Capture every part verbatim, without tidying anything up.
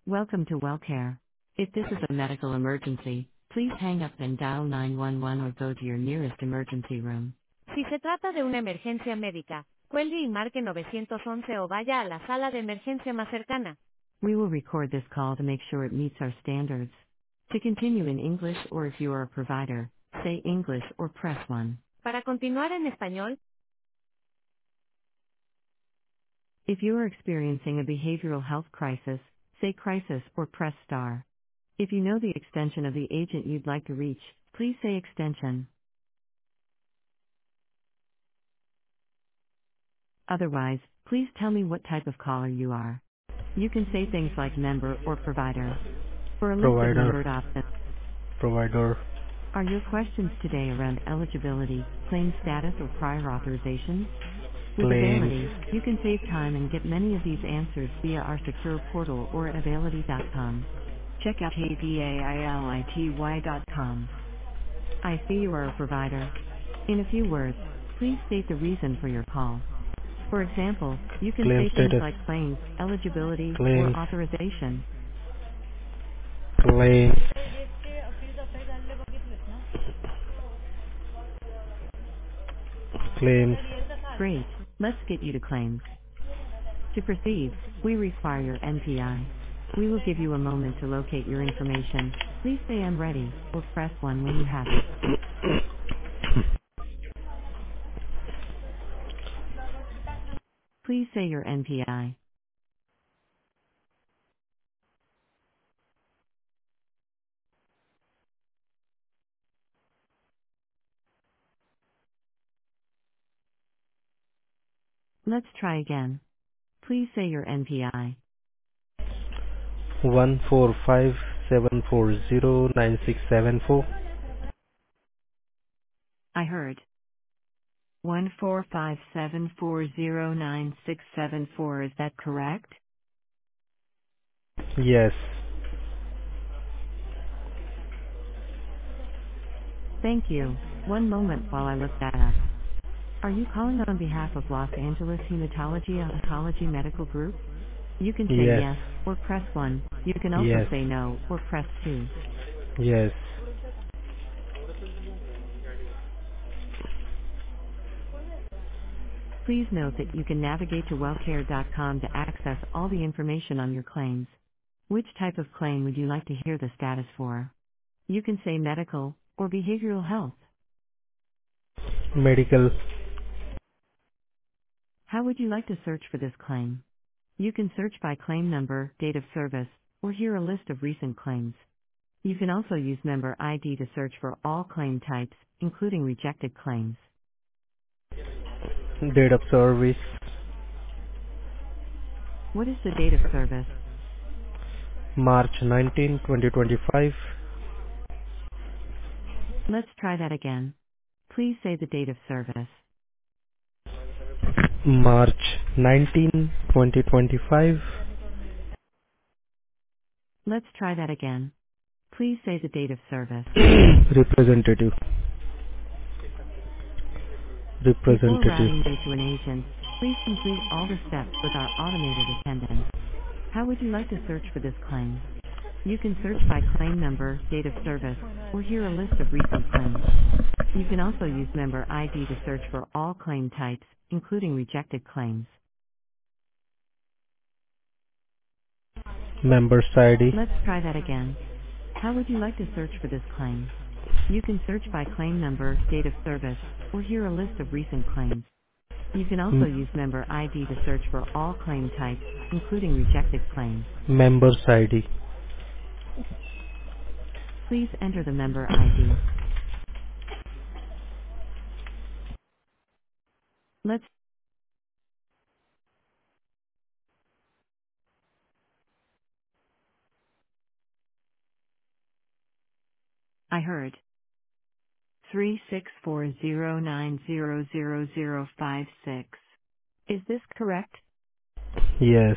Welcome to WellCare. If this is a medical emergency, please hang up and dial nine one one or go to your nearest emergency room. Si se trata de una emergencia médica, cuelgue y marque nueve once o vaya a la sala de emergencia más cercana. We will record this call to make sure it meets our standards. To continue in English or if you are a provider, say English or press one. Para continuar en español, If you are experiencing a behavioral health crisis, say crisis or press star. If you know the extension of the agent you'd like to reach, please say extension. Otherwise, please tell me what type of caller you are. You can say things like member or provider. For a list of Provider, membered options, provider, are your questions today around eligibility, claim status, or prior authorizations? With claims, Availity, you can save time and get many of these answers via our secure portal or at availity dot com. Check out a v a i l i t y dot com. I see you are a provider. In a few words, please state the reason for your call. For example, you can claim say things status, like claims, eligibility, or claims, authorization. claims, claims, Great, let's get you to claims. To proceed, we require your N P I. We will give you a moment to locate your information. Please say I'm ready, or press one when you have it. Please say your N P I. Let's try again. Please say your N P I. one four five seven four zero nine six seven four. I heard. one four five seven four zero nine six seven four, is that correct? Yes, Thank you. One moment while I look that up. Are you calling on behalf of Los Angeles Hematology Oncology Medical Group? You can say yes, yes, or press one. You can also yes, say no, or press two. yes. Please note that you can navigate to wellcare dot com to access all the information on your claims. Which type of claim would you like to hear the status for? You can say medical, or behavioral health. Medical, How would you like to search for this claim? You can search by claim number, date of service, or hear a list of recent claims. You can also use member I D to search for all claim types, including rejected claims. date of service, What is the date of service? March nineteenth, twenty twenty-five. Let's try that again. Please say the date of service. March nineteenth, twenty twenty-five. Let's try that again. Please say the date of service. Representative, Before representative. routing you to an agent, please complete all the steps with our automated attendant. How would you like to search for this claim? You can search by claim number, date of service, or hear a list of recent claims. You can also use member I D to search for all claim types, including rejected claims. Members I D, Let's try that again. How would you like to search for this claim? You can search by claim number, date of service, or hear a list of recent claims. You can also M- use member I D to search for all claim types, including rejected claims. members I D. Please enter the member I D. Let's, I heard. three six four zero nine zero zero zero five six. Is this correct? Yes.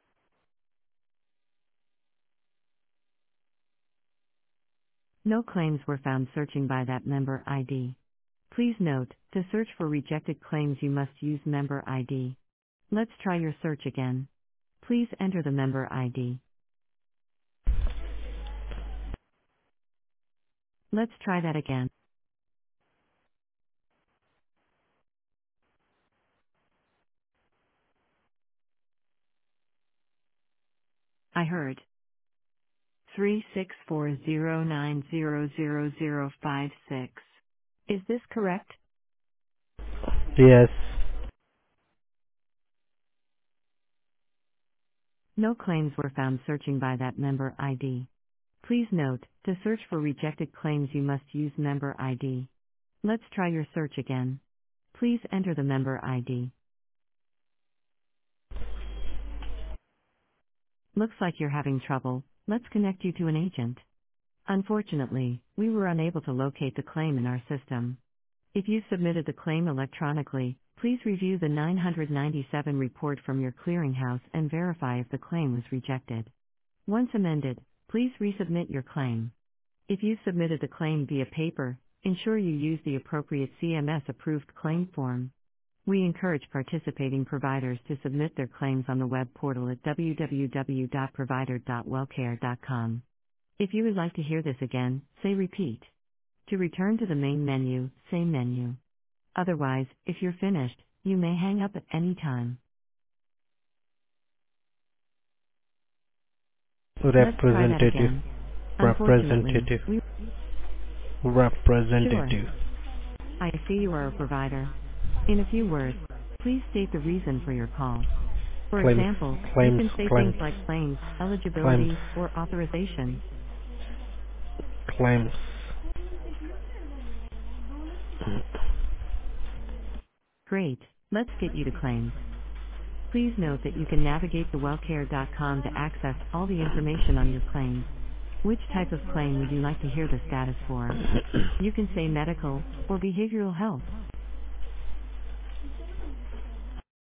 No claims were found searching by that member I D. Please note, to search for rejected claims you must use member I D. Let's try your search again. Please enter the member I D. Let's try that again. I heard three six four zero nine zero zero zero five six. Is this correct? Yes. No claims were found searching by that member I D. Please note, to search for rejected claims you must use member I D. Let's try your search again. Please enter the member I D. Looks like you're having trouble. Let's connect you to an agent. Unfortunately, we were unable to locate the claim in our system. If you submitted the claim electronically, please review the nine ninety-seven report from your clearinghouse and verify if the claim was rejected. Once amended, please resubmit your claim. If you submitted the claim via paper, ensure you use the appropriate C M S-approved claim form. We encourage participating providers to submit their claims on the web portal at w w w dot provider dot wellcare dot com. If you would like to hear this again, say repeat. To return to the main menu, say menu. Otherwise, if you're finished, you may hang up at any time. Let's try that Representative. again. Unfortunately, Representative. we... Sure. Representative. I see you are a provider. In a few words, please state the reason for your call. For Claims. example, you Claims. can say Claims. things like claims, Claims. eligibility, or authorization. Claims. Great. Let's get you to claims. Please note that you can navigate to wellcare dot com to access all the information on your claims. Which type of claim would you like to hear the status for? You can say medical or behavioral health.